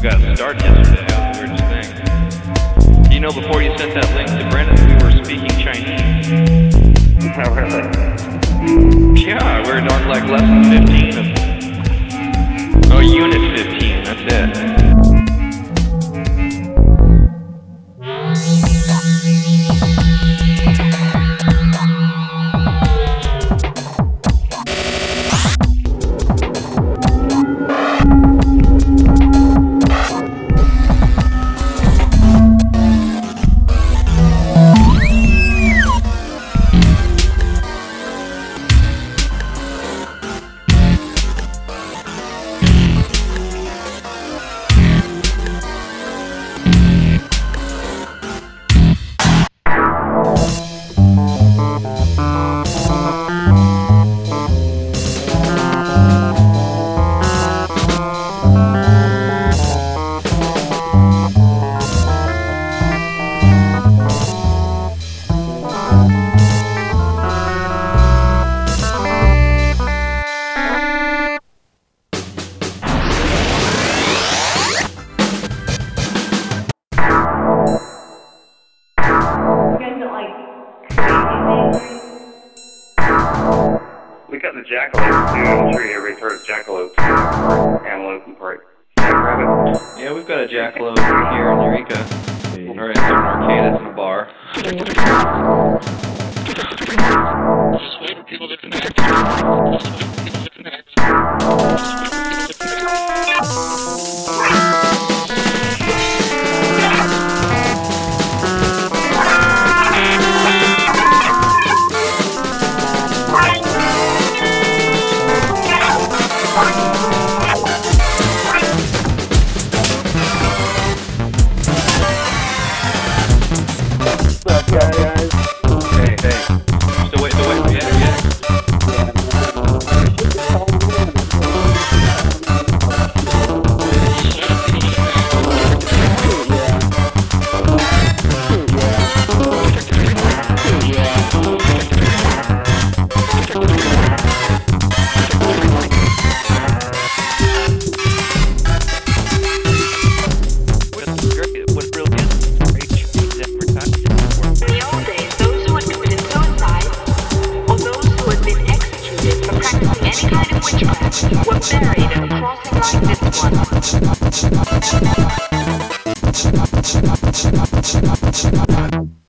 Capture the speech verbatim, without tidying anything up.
got started yesterday. That was the weirdest thing. You know, before you sent that link to Brennan, we were speaking Chinese. Oh, really? Yeah, we we're on like lesson fifteen of... Oh, unit fifteen, that's it. We got the jackalope too. I'm sure everybody's heard of jackalopes. Antelope and park. Jackrabbit. Yeah, we've got a jackalope here in Eureka. Or in an arcade, it's in a bar. Just wait for people to connect. Just wait for people to connect. Hey, hey. Still wait, still wait for you yet? Were buried in a crossing like this one.